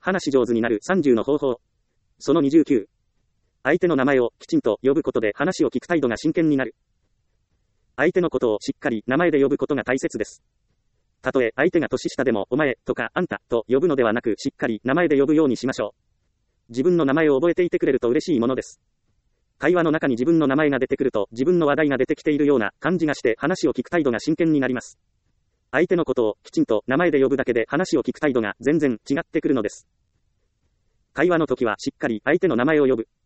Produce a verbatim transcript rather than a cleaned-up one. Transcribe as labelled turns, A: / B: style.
A: 話し上手になるさんじゅうの方法。そのにじゅうきゅう。相手の名前をきちんと呼ぶことで話を聞く態度が真剣になる。相手のことをしっかり名前で呼ぶことが大切です。たとえ相手が年下でもお前とかあんたと呼ぶのではなくしっかり名前で呼ぶようにしましょう。自分の名前を覚えていてくれると嬉しいものです。会話の中に自分の名前が出てくると自分の話題が出てきているような感じがして話を聞く態度が真剣になります。相手のことをきちんと名前で呼ぶだけで話を聞く態度が全然違ってくるのです。会話の時はしっかり相手の名前を呼ぶ。